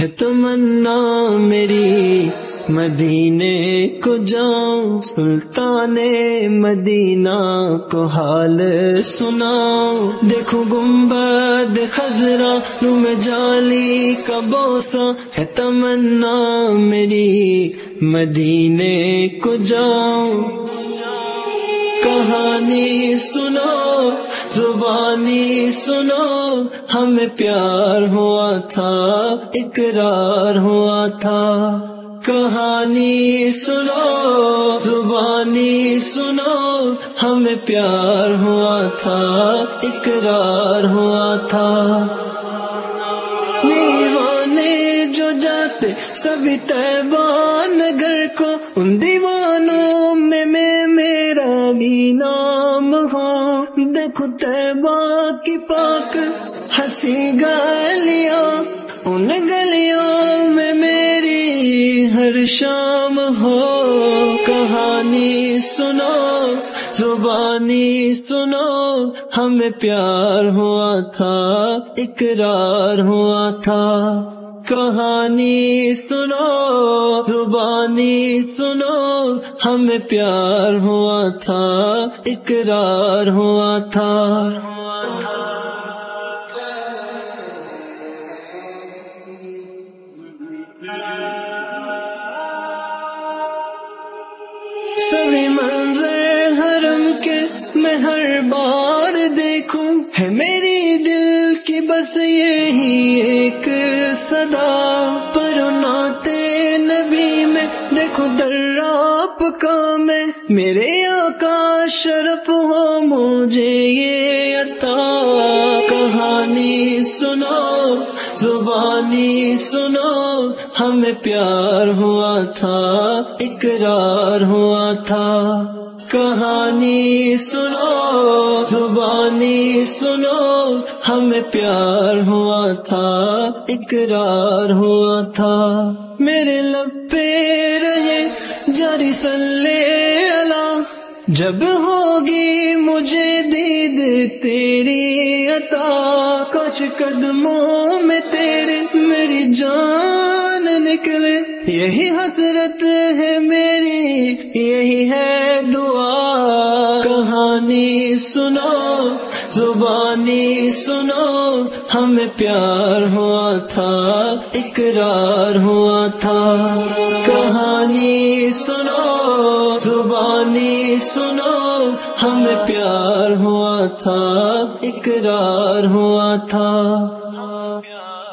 ہے تمنا میری مدینے کو جاؤں، سلطان مدینہ کو حال سناؤں۔ دیکھوں گنبد خضرا رو میں جالی کا بوسہ، ہے تمنا میری مدینے کو جاؤں۔ کہانی سنو زبانی سنو، ہمیں پیار ہوا تھا اقرار ہوا تھا۔ کہانی سنو زبانی سنو، ہمیں پیار ہوا تھا اقرار ہوا تھا۔ دیوانے جو جاتے سبھی طیبہ نگر کو، ان دیوانوں میں میرا بھی نام ہو۔ دیکھو طیبہ کی پاک ہنسی گلیاں، ان گلیوں میں میری ہر شام ہو۔ کہانی سنو زبانی سنو، ہمیں پیار ہوا تھا اقرار ہوا تھا۔ کہانی سنو زبانی سنو، ہمیں پیار ہوا تھا اقرار ہوا تھا۔ سبھی منظر حرم کے میں ہر بار دیکھوں، ہے میری دل کی بس یہی ایک صدا۔ پر نعتِ نبی میں دیکھو دراب کا میں، میرے آقا شرف ہو مجھے یہ عطا۔ کہانی سنو زبانی سنو، ہمیں پیار ہوا تھا اقرار ہوا تھا۔ کہانی سنو زبانی سنو، ہمیں پیار ہوا تھا اقرار ہوا تھا۔ میرے لب پہ رہے جاری صلی اللہ، جب ہوگی مجھے دید تیری عطا۔ کاش قدموں میں تیرے میری جان نکلے، یہی حسرت ہے میری یہی ہے دعا۔ کہانی سنو زبانی سنو، ہمیں پیار ہوا تھا اقرار ہوا تھا۔ کہانی سنو زبانی سنو، ہمیں پیار ہوا تھا اقرار ہوا تھا۔